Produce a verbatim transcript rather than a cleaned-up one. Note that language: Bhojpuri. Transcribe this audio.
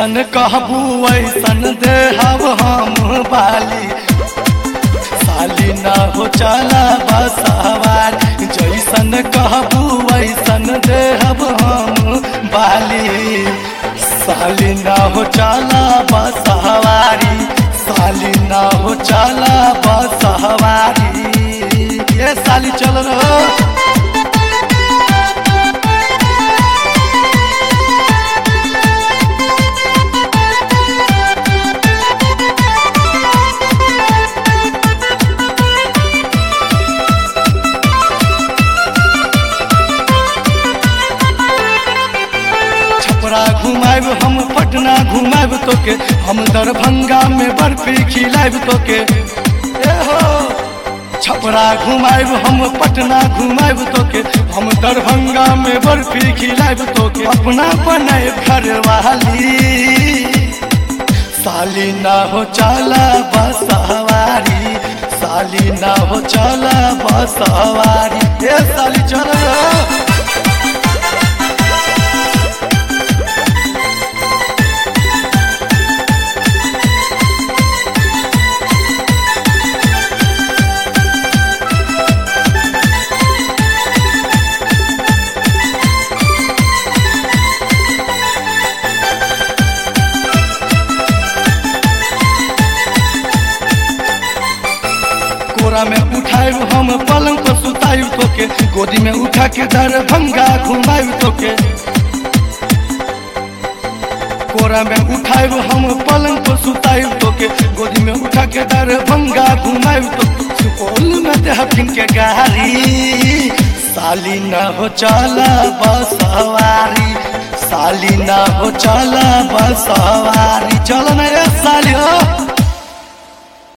जैसन कहबू वैसन देहब हम बाली साली ना हो चला बसवार जैसन कहबू वैसन देहब हम बाली साली ना हो चला बसवारी साली ना हो चला बसवारी ये साली चल रहा घुमाएब हम पटना घुमाएब तोके हम दरभंगा में बर्फी खिलाएब तोके ए हो छपरा घुमाएब हम पटना घुमाएब तोके हम दरभंगा में बर्फी खिलाएब तोके अपना बनाए घर वाली साली ना हो चला बसवारी साली ना हो चला बसवारी ए साली चल कोरा में उठाएब हम पलंग पर सुताएब तोके गोदी में उठा के दरभंगा घुमाएब तोके कोरा में उठाएब हम पलंग पर सुताएब तोके गोदी में उठा के दरभंगा घुमाएब तोके सुपौल में देहबिन के गाड़ी साली ना हो चला बसवारी साली ना हो चला बसवारी चल ना ये साली हो